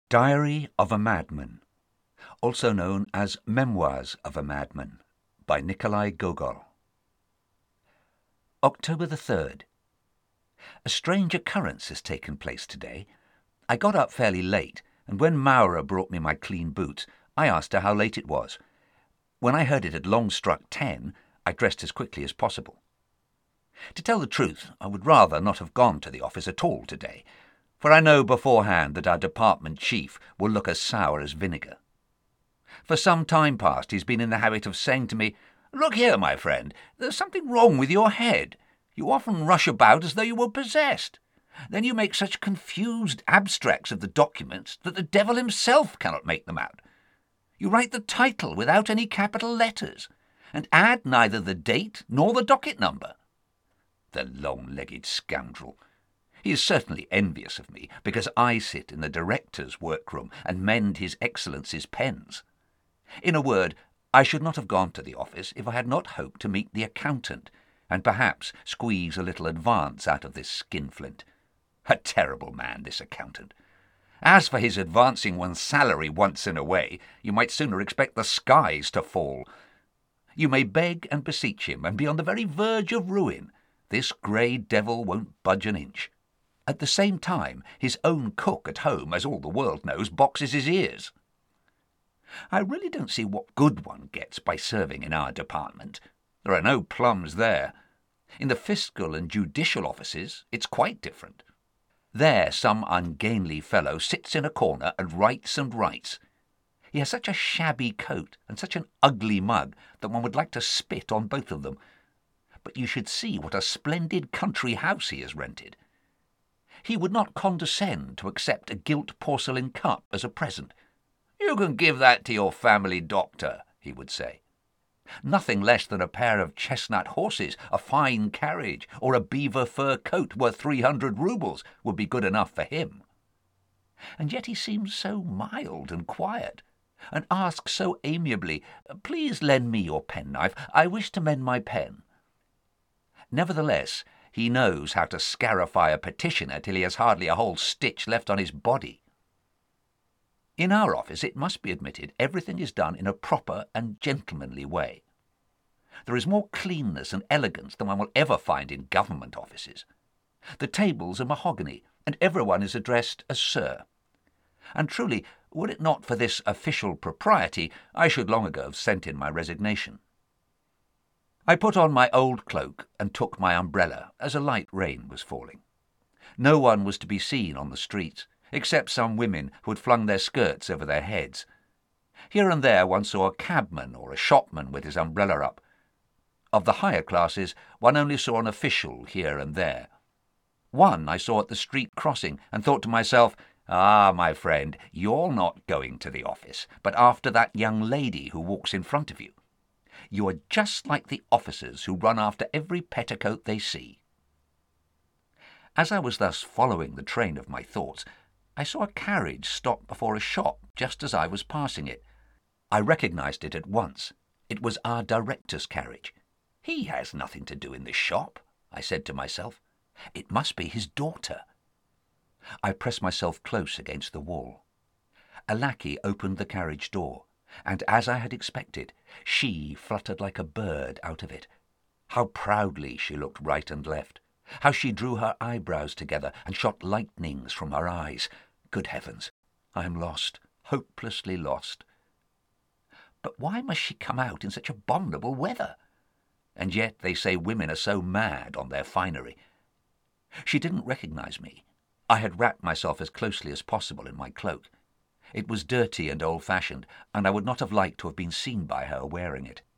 Diary of a Madman, also known as Memoirs of a Madman, by Nikolai Gogol. October the 3rd. A strange occurrence has taken place today. I got up fairly late, and when Maura brought me my clean boots, I asked her how late it was. When I heard it had long struck 10, I dressed as quickly as possible. To tell the truth, I would rather not have gone to the office at all today, for I know beforehand that our department chief will look as sour as vinegar. For some time past he's been in the habit of saying to me, "Look here, my friend, there's something wrong with your head. You often rush about as though you were possessed. Then you make such confused abstracts of the documents that the devil himself cannot make them out. You write the title without any capital letters, and add neither the date nor the docket number." The long-legged scoundrel! He is certainly envious of me, because I sit in the director's workroom and mend His Excellency's pens. In a word, I should not have gone to the office if I had not hoped to meet the accountant, and perhaps squeeze a little advance out of this skinflint. A terrible man, this accountant. As for his advancing one's salary once in a way, you might sooner expect the skies to fall. You may beg and beseech him, and be on the very verge of ruin. This grey devil won't budge an inch. At the same time, his own cook at home, as all the world knows, boxes his ears. I really don't see what good one gets by serving in our department. There are no plums there. In the fiscal and judicial offices, it's quite different. There some ungainly fellow sits in a corner and writes and writes. He has such a shabby coat and such an ugly mug that one would like to spit on both of them. But you should see what a splendid country house he has rented. He would not condescend to accept a gilt porcelain cup as a present. "You can give that to your family doctor," he would say. Nothing less than a pair of chestnut horses, a fine carriage, or a beaver fur coat worth 300 roubles would be good enough for him. And yet he seems so mild and quiet, and asks so amiably, "Please lend me your penknife. I wish to mend my pen." Nevertheless, he knows how to scarify a petitioner till he has hardly a whole stitch left on his body. In our office, it must be admitted, everything is done in a proper and gentlemanly way. There is more cleanness and elegance than one will ever find in government offices. The tables are mahogany, and everyone is addressed as Sir. And truly, were it not for this official propriety, I should long ago have sent in my resignation. I put on my old cloak and took my umbrella, as a light rain was falling. No one was to be seen on the streets, except some women who had flung their skirts over their heads. Here and there one saw a cabman or a shopman with his umbrella up. Of the higher classes, one only saw an official here and there. One I saw at the street crossing, and thought to myself, "Ah, my friend, you're not going to the office, but after that young lady who walks in front of you. You are just like the officers who run after every petticoat they see." As I was thus following the train of my thoughts, I saw a carriage stop before a shop just as I was passing it. I recognized it at once. It was our director's carriage. "He has nothing to do in this shop," I said to myself. "It must be his daughter." I pressed myself close against the wall. A lackey opened the carriage door, and as I had expected, she fluttered like a bird out of it. How proudly she looked right and left! How she drew her eyebrows together and shot lightnings from her eyes! Good heavens, I am lost, hopelessly lost. But why must she come out in such abominable weather? And yet they say women are so mad on their finery. She didn't recognize me. I had wrapped myself as closely as possible in my cloak. It was dirty and old-fashioned, and I would not have liked to have been seen by her wearing it.